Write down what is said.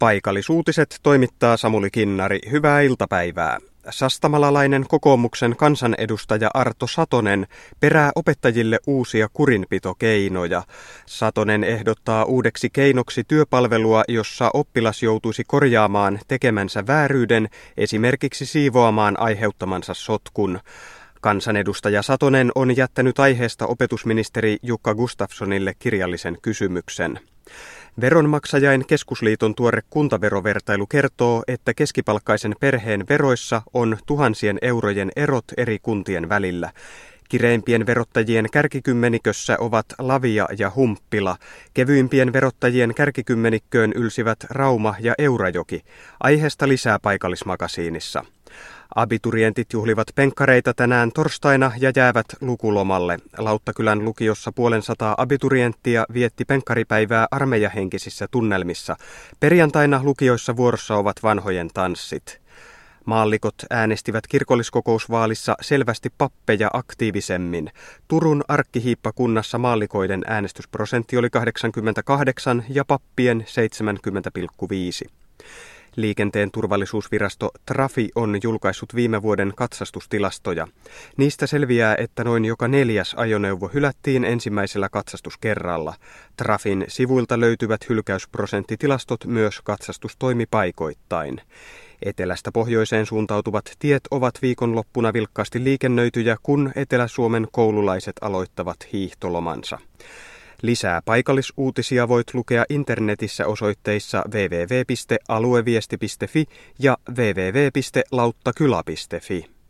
Paikallisuutiset toimittaa Samuli Kinnari. Hyvää iltapäivää. Sastamalalainen kokoomuksen kansanedustaja Arto Satonen perää opettajille uusia kurinpitokeinoja. Satonen ehdottaa uudeksi keinoksi työpalvelua, jossa oppilas joutuisi korjaamaan tekemänsä vääryyden, esimerkiksi siivoamaan aiheuttamansa sotkun. Kansanedustaja Satonen on jättänyt aiheesta opetusministeri Jukka Gustafssonille kirjallisen kysymyksen. Veronmaksajain keskusliiton tuore kuntaverovertailu kertoo, että keskipalkkaisen perheen veroissa on tuhansien eurojen erot eri kuntien välillä. Kireimpien verottajien kärkikymmenikössä ovat Lavia ja Humppila. Kevyimpien verottajien kärkikymmenikköön ylsivät Rauma ja Eurajoki. Aiheesta lisää Paikallismakasiinissa. Abiturientit juhlivat penkkareita tänään torstaina ja jäävät lukulomalle. Lauttakylän lukiossa 500 abiturienttia vietti penkkaripäivää armeijahenkisissä tunnelmissa. Perjantaina lukioissa vuorossa ovat vanhojen tanssit. Maallikot äänestivät kirkolliskokousvaalissa selvästi pappeja aktiivisemmin. Turun arkkihiippakunnassa maallikoiden äänestysprosentti oli 88 ja pappien 70,5. Liikenteen turvallisuusvirasto Trafi on julkaissut viime vuoden katsastustilastoja. Niistä selviää, että noin joka 4. ajoneuvo hylättiin ensimmäisellä katsastuskerralla. Trafin sivuilta löytyvät hylkäysprosenttitilastot myös katsastustoimipaikoittain. Etelästä pohjoiseen suuntautuvat tiet ovat viikonloppuna vilkkaasti liikennöityjä, kun Etelä-Suomen koululaiset aloittavat hiihtolomansa. Lisää paikallisuutisia voit lukea internetissä osoitteissa www.alueviesti.fi ja www.lauttakylä.fi.